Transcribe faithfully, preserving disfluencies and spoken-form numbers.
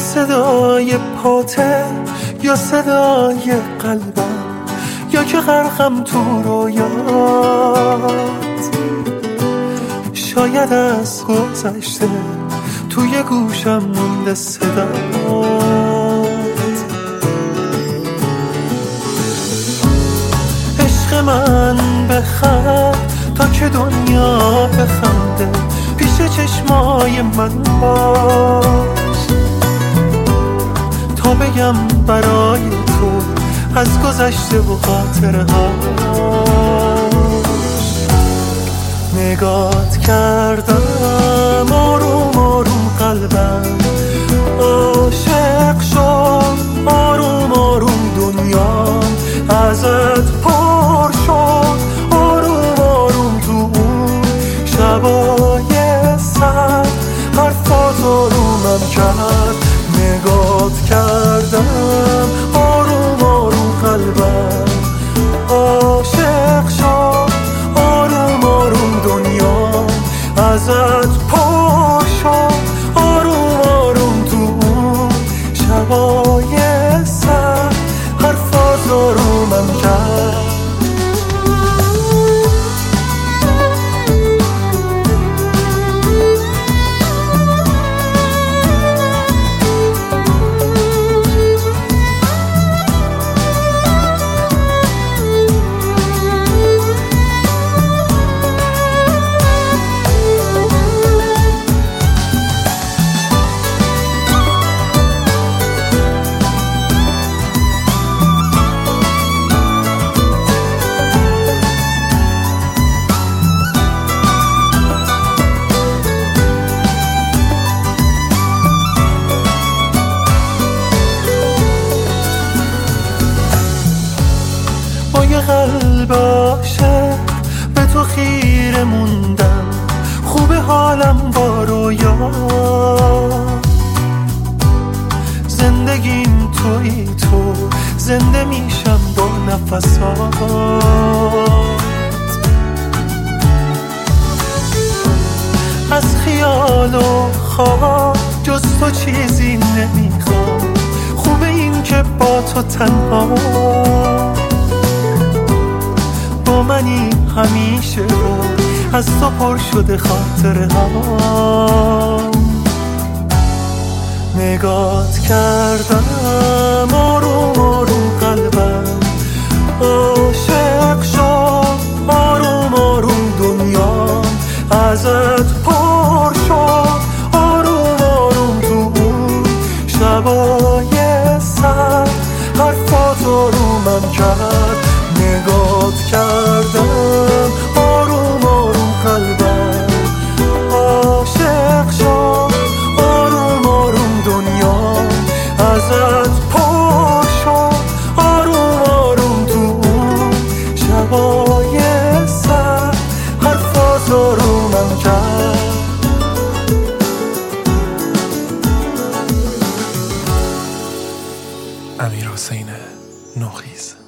صدای پاته یا صدای قلبم، یا که غرقم تو رویات. شاید از گذشته توی گوشم مونده صدات. عشق من بخند تا که دنیا بخنده، پیش چشمای من باش تا بگم برای تو از گذشته و خاطره هاش. نگات کردم آروم آروم قلبم عاشق شد، آروم آروم دنیا ازت پر شد، آروم آروم تو اون شبای سر حرفات آرومم کرد. نگات کردم آروم آروم قلبم عاشق شد، آروم آروم دنیا ازت پر شد، آروم آروم تو اون شبای سر حرفات آرومم کرد. یه قلب عاشق به تو خیره موندم، خوب حالم با رویا. زندگیم توی تو، زنده میشم با نفسات. از خیال و خواب جز تو چیزی نمیخوام، خوبه این که با تو تنها با منی همیشه رو از تو پر شده خاطره ها. نگات کردم آروم آروم قلبم عاشق شد، آروم آروم دنیا ازت پر شد، آروم آروم تو اون شبای سر حرفات آرومم کرد. نگات کردم آروم آروم قلبم عاشق شد، آروم آروم دنیا ازت پر شد، آروم آروم تو اون شبای سر حرفات آرومم کرد. امیرحسین نوخیز.